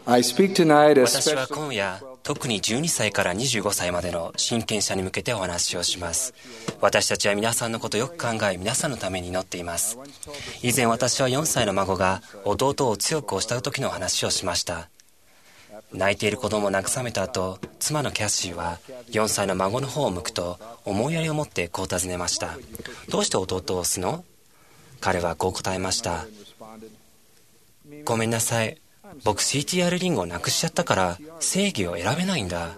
私は今夜、特に12歳から25歳までの親権者に向けてお話をします。私たちは皆さんのことをよく考え、皆さんのために祈っています。以前私は4歳の孫が弟を強く押した時の話をしました。泣いている子供を慰めた後、妻のキャッシーは4歳の孫の方を向くと思いやりを持ってこう尋ねました。どうして弟を押すの？彼はこう答えました。ごめんなさい。僕 CTR リンゴをなくしちゃったから正義を選べないんだ。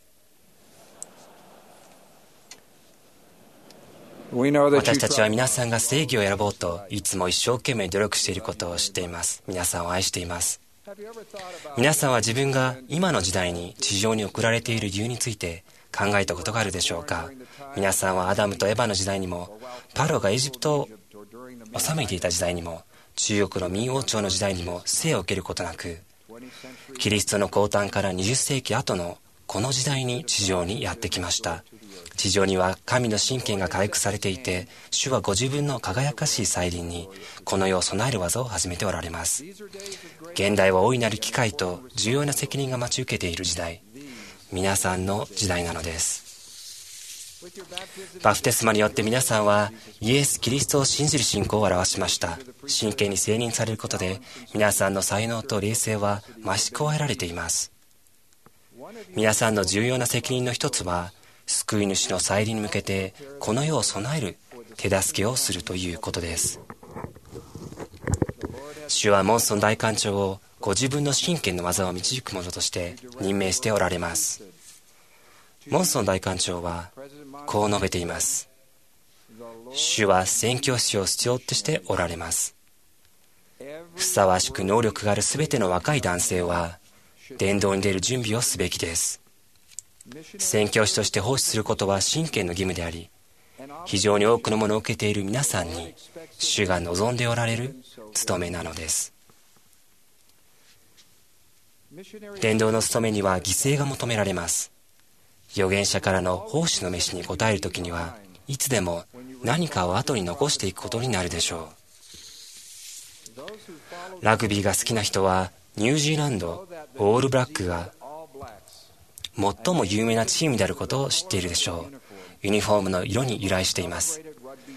私たちは皆さんが正義を選ぼうといつも一生懸命努力していることを知っています。皆さんを愛しています。皆さんは自分が今の時代に地上に送られている理由について考えたことがあるでしょうか？皆さんはアダムとエバの時代にも、パロがエジプトを治めていた時代にも、中国の明王朝の時代にも生を受けることなく、キリストの降誕から20世紀後のこの時代に地上にやってきました。地上には神の神権が回復されていて、主はご自分の輝かしい再臨にこの世を備える技を始めておられます。現代は大いなる機会と重要な責任が待ち受けている時代、皆さんの時代なのです。バプテスマによって皆さんはイエス・キリストを信じる信仰を表しました。真剣に承認されることで皆さんの才能と霊性は増し加えられています。皆さんの重要な責任の一つは、救い主の再臨に向けてこの世を備える手助けをするということです。主はモンソン大官長をご自分の真剣の技を導く者として任命しておられます。モンソン大官長はこう述べています。主は宣教師を必要としておられます。ふさわしく能力があるすべての若い男性は伝道に出る準備をすべきです。宣教師として奉仕することは真剣の義務であり、非常に多くのものを受けている皆さんに主が望んでおられる務めなのです。伝道の務めには犠牲が求められます。預言者からの奉仕の召しに応えるときにはいつでも何かを後に残していくことになるでしょう。ラグビーが好きな人はニュージーランドオールブラックが最も有名なチームであることを知っているでしょう。ユニフォームの色に由来しています。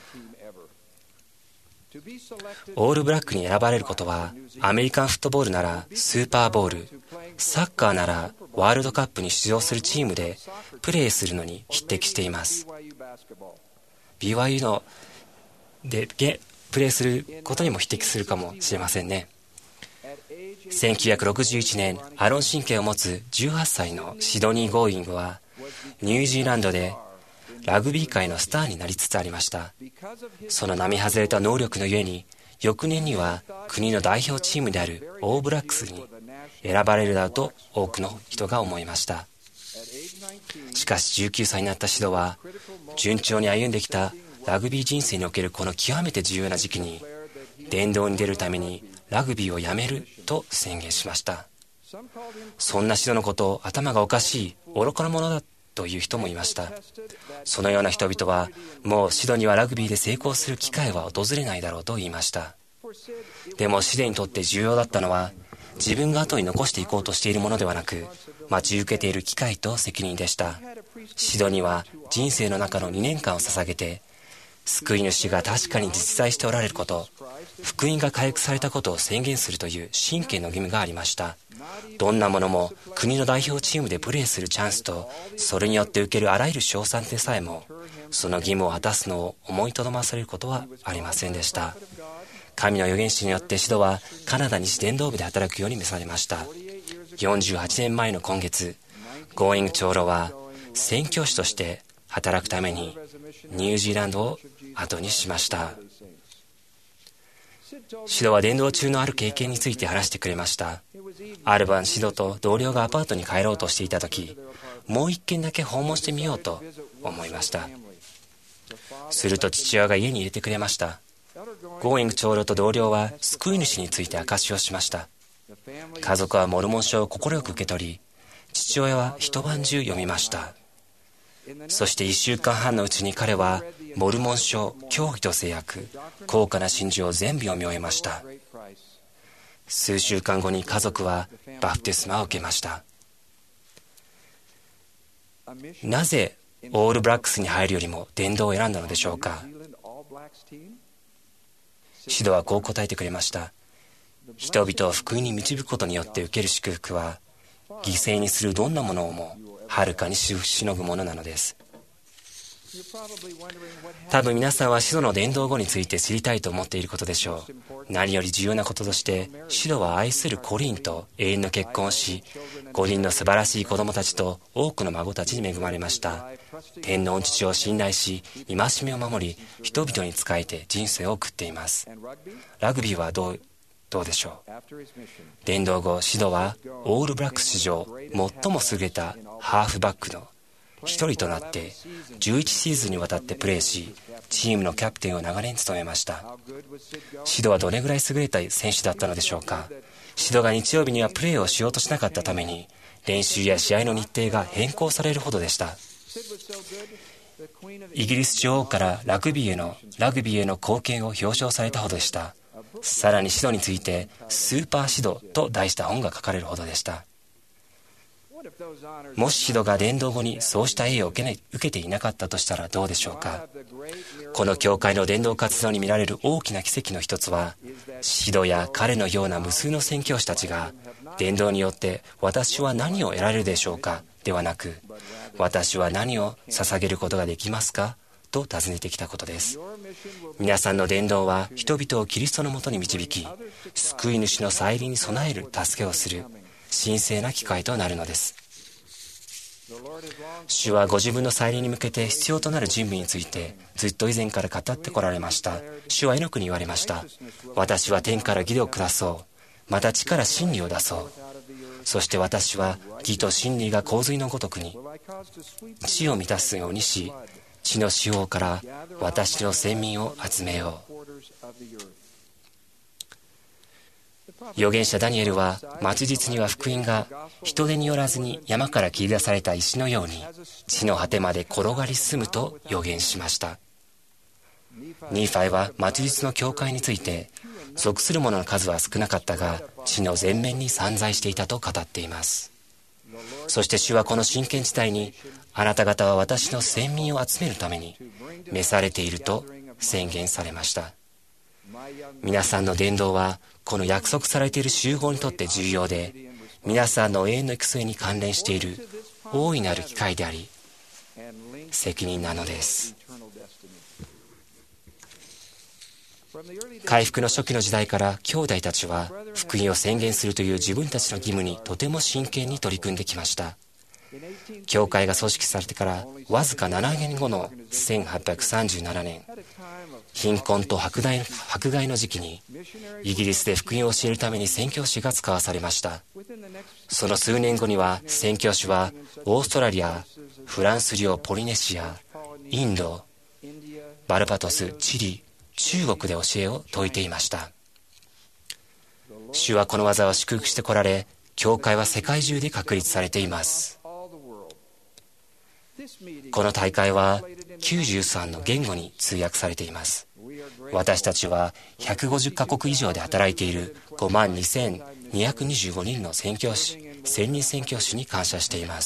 オールブラックに選ばれることは、アメリカンフットボールならスーパーボール、サッカーならワールドカップに出場するチームでプレーするのに匹敵しています。BYU のでプレーすることにも匹敵するかもしれませんね。1961年、アロン神経を持つ18歳のシドニー・ゴーイングはニュージーランドでラグビー界のスターになりつつありました。その並外れた能力のゆえに、翌年には国の代表チームであるオーブラックスに選ばれるだろうと多くの人が思いました。しかし19歳になったシドは、順調に歩んできたラグビー人生におけるこの極めて重要な時期に、伝道に出るためにラグビーをやめると宣言しました。そんなシドのことを頭がおかしい、愚かなものだという人もいました。そのような人々は、もうシドにはラグビーで成功する機会は訪れないだろうと言いました。でもシドにとって重要だったのは、自分が後に残していこうとしているものではなく、待ち受けている機会と責任でした。シドには人生の中の2年間を捧げて、救い主が確かに実在しておられること、福音が回復されたことを宣言するという真剣の義務がありました。どんなものも国の代表チームでプレーするチャンスと、それによって受けるあらゆる賞賛でさえも、その義務を果たすのを思いとどまらせることはありませんでした。神の預言者によってシドはカナダ西伝道部で働くように召されました。48年前の今月、ゴーイング長老は宣教師として働くためにニュージーランドを後にしました。シドは伝道中のある経験について話してくれました。ある晩、シドと同僚がアパートに帰ろうとしていた時、もう一軒だけ訪問してみようと思いました。すると父親が家に入れてくれました。ゴーイング長老と同僚は救い主について証しをしました。家族はモルモン書を快く受け取り、父親は一晩中読みました。そして1週間半のうちに彼はモルモン書、教義と制約、高価な真珠を全部読み終えました。数週間後に家族はバプテスマを受けました。なぜオールブラックスに入るよりも伝道を選んだのでしょうか。使徒はこう答えてくれました。人々を福音に導くことによって受ける祝福は、犠牲にするどんなものをもはるかにしのぐものなのです。多分皆さんは使徒の伝道後について知りたいと思っていることでしょう。何より重要なこととして、使徒は愛するコリンと永遠の結婚をし、5人の素晴らしい子供たちと多くの孫たちに恵まれました。天皇父を信頼し、戒めを守り、人々に仕えて人生を送っています。ラグビーはどうでしょう。伝道後、使徒はオールブラックス史上最も優れたハーフバックの一人となって11シーズンにわたってプレーし、チームのキャプテンを長年務めました。シドはどれぐらい優れた選手だったのでしょうか。シドが日曜日にはプレーをしようとしなかったために、練習や試合の日程が変更されるほどでした。イギリス女王からラグビーへの貢献を表彰されたほどでした。さらにシドについてスーパーシドと題した本が書かれるほどでした。もしシドが伝道後にそうした栄誉を受けていなかったとしたらどうでしょうか。この教会の伝道活動に見られる大きな奇跡の一つは、シドや彼のような無数の宣教師たちが伝道によって私は何を得られるでしょうかではなく、私は何を捧げることができますかと尋ねてきたことです。皆さんの伝道は人々をキリストのもとに導き、救い主の再臨に備える助けをする神聖な機会となるのです。主はご自分の再臨に向けて必要となる準備についてずっと以前から語ってこられました。主はエノクに言われました。私は天から義を下そう。また地から真理を出そう。そして私は義と真理が洪水のごとくに地を満たすようにし、地の四方から私の先民を集めよう。預言者ダニエルは、末日には福音が人手によらずに山から切り出された石のように地の果てまで転がり進むと預言しました。ニーファイは末日の教会について、属する者の数は少なかったが地の全面に散在していたと語っています。そして主はこの真剣地帯に、あなた方は私の先民を集めるために召されていると宣言されました。皆さんの伝道はこの約束されている集合にとって重要で、皆さんの永遠の行く末に関連している大いなる機会であり責任なのです。回復の初期の時代から兄弟たちは福音を宣言するという自分たちの義務にとても真剣に取り組んできました。教会が組織されてからわずか7年後の1837年、貧困と迫害の時期にイギリスで福音を教えるために宣教師が使わされました。その数年後には宣教師はオーストラリア、フランス領ポリネシア、インド、バルバトス、チリ、中国で教えを説いていました。主はこの技を祝福してこられ、教会は世界中で確立されています。この大会は93の言語に通訳されています。私たちは150カ国以上で働いている52,225人の宣教師、専任宣教師に感謝しています。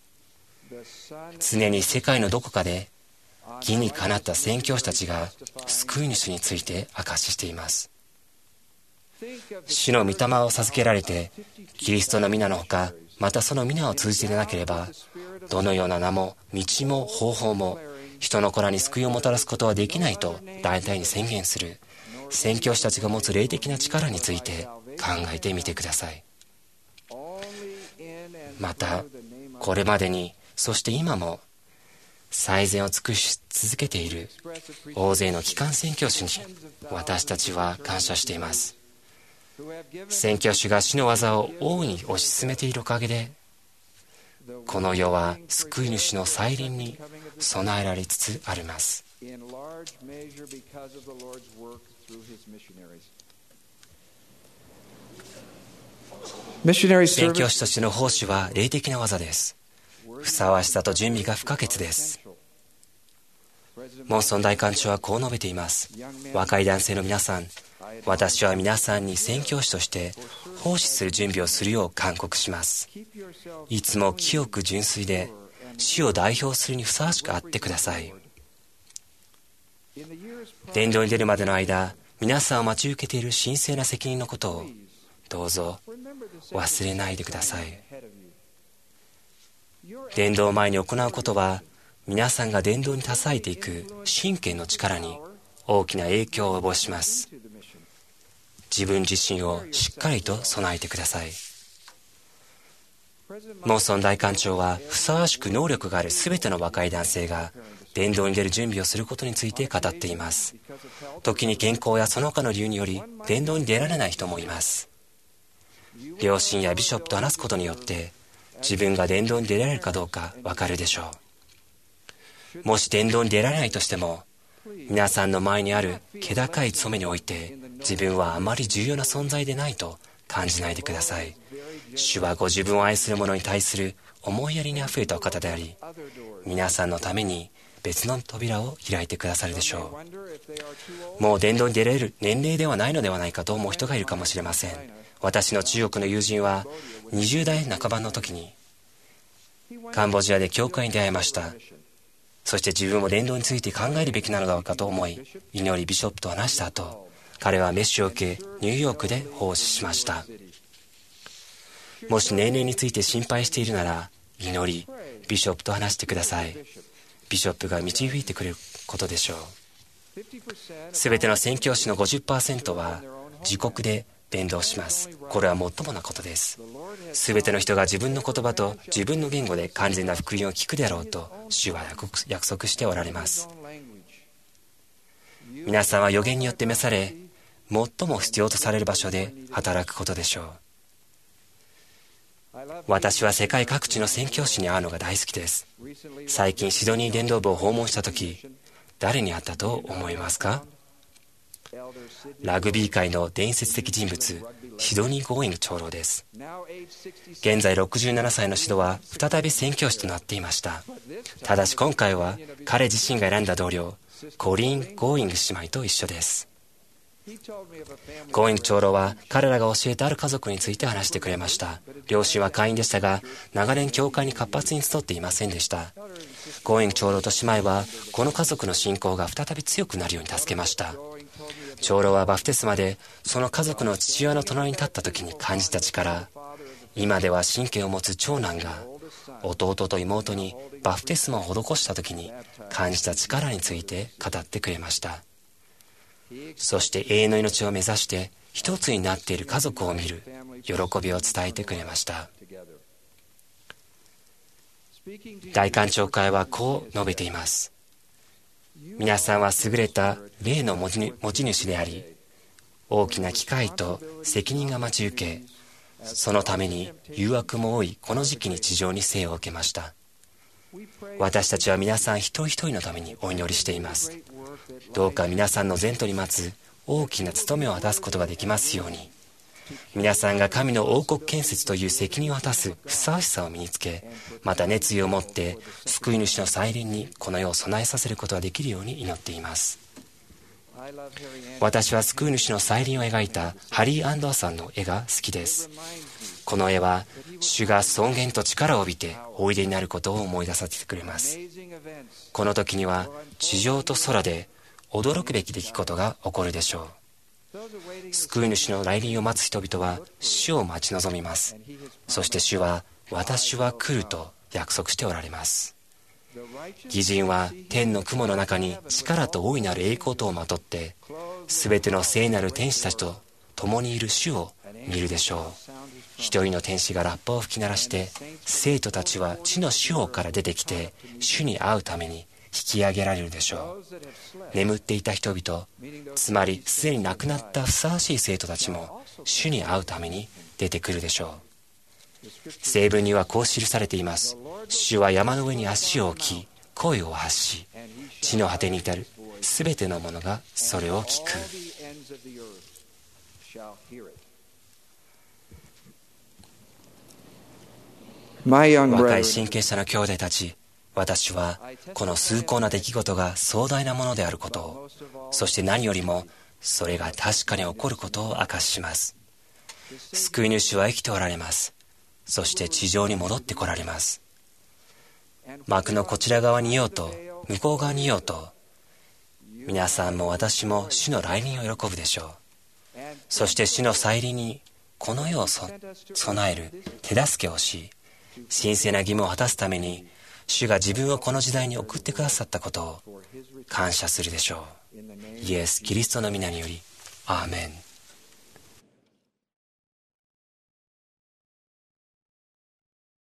常に世界のどこかで義にかなった宣教師たちが救い主について証ししています。主の御霊を授けられてキリストの皆のほか、またその皆を通じてでなければ、どのような名も道も方法も人の子らに救いをもたらすことはできないと大胆に宣言する宣教師たちが持つ霊的な力について考えてみてください。またこれまでに、そして今も最善を尽くし続けている大勢の基幹宣教師に私たちは感謝しています。宣教師が主の技を大いに推し進めているおかげで、この世は救い主の再臨に備えられつつあります。宣教師としての奉仕は霊的な技です。ふさわしさと準備が不可欠です。 モンソン大官長はこう述べています。若い男性の皆さん、私は皆さんに宣教師として奉仕する準備をするよう勧告します。いつも清く純粋で主を代表するにふさわしくあってください。伝道に出るまでの間、皆さんを待ち受けている神聖な責任のことをどうぞ忘れないでください。伝道を前に行うことは、皆さんが伝道に携えていく神権の力に大きな影響を及ぼします。自分自身をしっかりと備えてください。モンソン大官長は、ふさわしく能力があるすべての若い男性が伝道に出る準備をすることについて語っています。時に健康やその他の理由により伝道に出られない人もいます。両親やビショップと話すことによって自分が伝道に出られるかどうかわかるでしょう。もし伝道に出られないとしても、皆さんの前にある気高い務めにおいて自分はあまり重要な存在でないと感じないでください。主はご自分を愛する者に対する思いやりにあふれたお方であり、皆さんのために別の扉を開いてくださるでしょう。もう伝道に出られる年齢ではないのではないかと思う人がいるかもしれません。私の中国の友人は20代半ばの時にカンボジアで教会に出会いました。そして自分も伝道について考えるべきなのだろうかと思い、祈りビショップと話した後、彼はメッシュを受けニューヨークで奉仕しました。もし年齢について心配しているなら、祈りビショップと話してください。ビショップが導いてくれることでしょう。すべての宣教師の 50% は自国で伝道します。これは最もなことです。すべての人が自分の言葉と自分の言語で完全な福音を聞くであろうと主は約束しておられます。皆さんは預言によって召され、最も必要とされる場所で働くことでしょう。私は世界各地の宣教師に会うのが大好きです。最近シドニー伝道部を訪問したとき、誰に会ったと思いますか？ラグビー界の伝説的人物、シドニー・ゴーイング長老です。現在67歳のシドは再び宣教師となっていました。ただし今回は彼自身が選んだ同僚、コリン・ゴーイング姉妹と一緒です。ゴーイング長老は彼らが教えたある家族について話してくれました。両親は会員でしたが、長年教会に活発に集っていませんでした。ゴーイング長老と姉妹はこの家族の信仰が再び強くなるように助けました。長老はバプテスマでその家族の父親の隣に立った時に感じた力、今では神経を持つ長男が弟と妹にバプテスマを施した時に感じた力について語ってくれました。そして永遠の命を目指して一つになっている家族を見る喜びを伝えてくれました。大官長会はこう述べています。皆さんは優れた霊の持ち主であり、大きな機会と責任が待ち受け、そのために誘惑も多いこの時期に地上に生を受けました。私たちは皆さん一人一人のためにお祈りしています。どうか皆さんの前途に待つ大きな務めを果たすことができますように。皆さんが神の王国建設という責任を果たすふさわしさを身につけ、また熱意を持って救い主の再臨にこの世を備えさせることができるように祈っています。私は救い主の再臨を描いたハリー・アンダーソンの絵が好きです。この絵は主が尊厳と力を帯びておいでになることを思い出させてくれます。この時には地上と空で驚くべき出来事が起こるでしょう。救い主の来臨を待つ人々は主を待ち望みます。そして主は私は来ると約束しておられます。義人は天の雲の中に力と大いなる栄光とをまとってすべての聖なる天使たちと共にいる主を見るでしょう。一人の天使がラッパを吹き鳴らして生徒たちは地の四方から出てきて主に会うために引き上げられるでしょう。眠っていた人々、つまりすでに亡くなったふさわしい生徒たちも主に会うために出てくるでしょう。聖文にはこう記されています。主は山の上に足を置き声を発し、地の果てに至るすべてのものがそれを聞く。若い神経者の兄弟たち、 私はこの崇高な出来事が壮大なものであることを、そして何よりもそれが確かに起こることを証しします。救い主は生きておられます。そして地上に戻ってこられます。幕のこちら側にいようと向こう側にいようと、皆さんも私も主の来臨を喜ぶでしょう。そして主の再臨にこの世を備える手助けをし、神聖な義務を果たすために主が自分をこの時代に送ってくださったことを感謝するでしょう。イエス・キリストの皆により、アーメン。